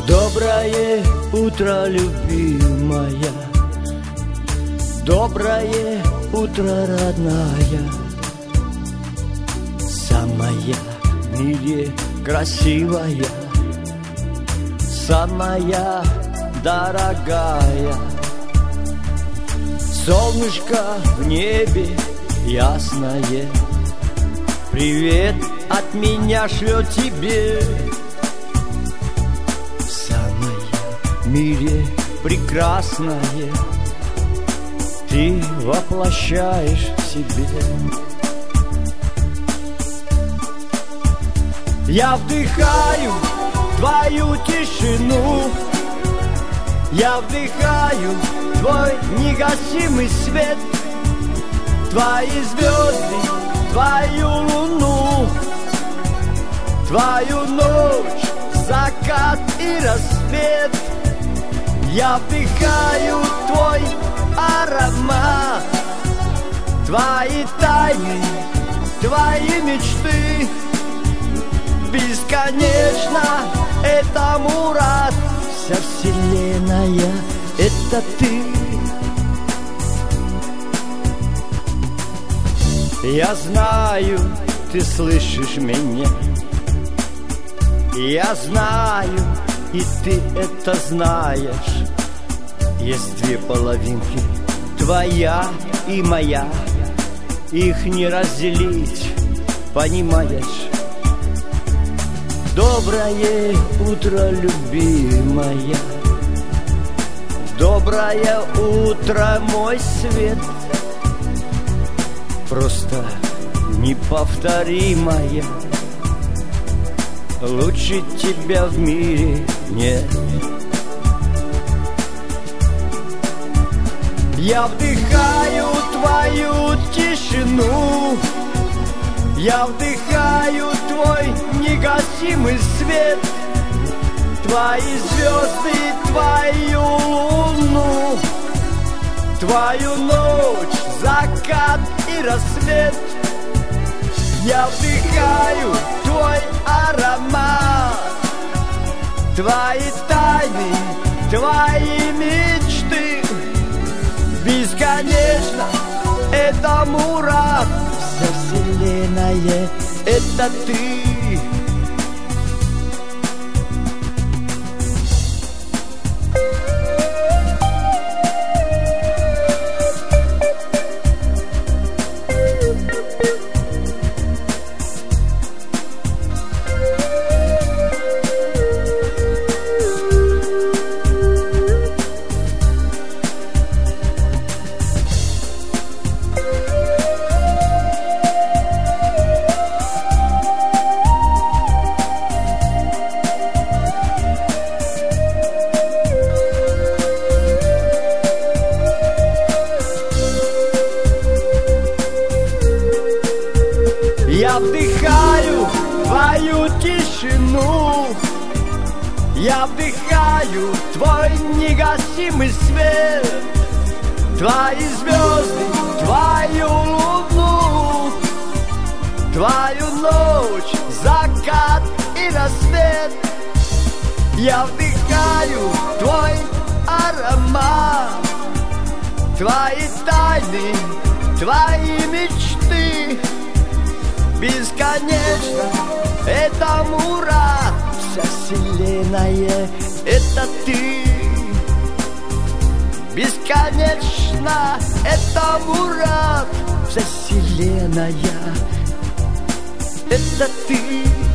Доброе утро, любимая, доброе утро, родная, самая в мире красивая, самая дорогая. Солнышко в небе ясное, привет от меня шлет тебе. В мире прекрасное ты воплощаешь в себе. Я вдыхаю твою тишину, я вдыхаю твой негасимый свет, твои звезды, твою луну, твою ночь, закат и рассвет. Я вдыхаю твой аромат, твои тайны, твои мечты. Бесконечно этому рад, вся вселенная — это ты. Я знаю, ты слышишь меня, я знаю, и ты это знаешь. Есть две половинки, твоя и моя, их не разделить, понимаешь? Доброе утро, любимая, доброе утро, мой свет. Просто неповторимая, лучше тебя в мире нет. Я вдыхаю твою тишину, я вдыхаю твой негасимый свет, твои звезды, твою луну, твою ночь, закат и рассвет. Я вдыхаю твой аромат, твои тайны, твои мечты. Бесконечно этому рад, вся вселенная — это ты. Я вдыхаю твою тишину, я вдыхаю твой негасимый свет, твои звезды, твою луну, твою ночь, закат и рассвет. Я вдыхаю твой аромат, твои тайны, твои мечты. Бесконечно этому рад, вся вселенная — это ты. Бесконечно этому рад, вся вселенная — это ты.